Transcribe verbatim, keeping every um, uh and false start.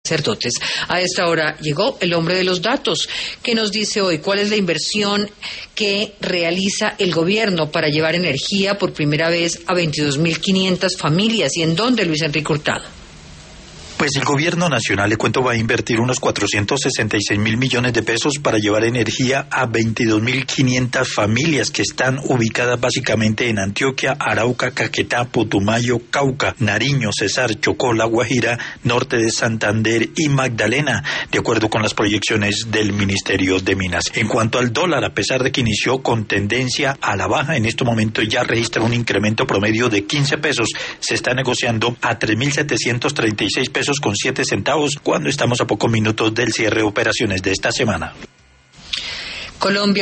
sacerdotes. A esta hora llegó el hombre de los datos, que nos dice hoy cuál es la inversión que realiza el gobierno para llevar energía por primera vez a veintidós mil quinientas familias y en dónde, Luis Enrique Hurtado. Pues el gobierno nacional, le cuento, va a invertir unos cuatrocientos sesenta y seis mil millones de pesos para llevar energía a veintidós mil quinientas familias que están ubicadas básicamente en Antioquia, Arauca, Caquetá, Putumayo, Cauca, Nariño, Cesar, Chocó, La Guajira, norte de Santander y Magdalena, de acuerdo con las proyecciones del Ministerio de Minas. En cuanto al dólar, a pesar de que inició con tendencia a la baja, en este momento ya registra un incremento promedio de quince pesos. Se está negociando a tres mil setecientos treinta y seis pesos con siete centavos cuando estamos a pocos minutos del cierre de operaciones de esta semana. Colombia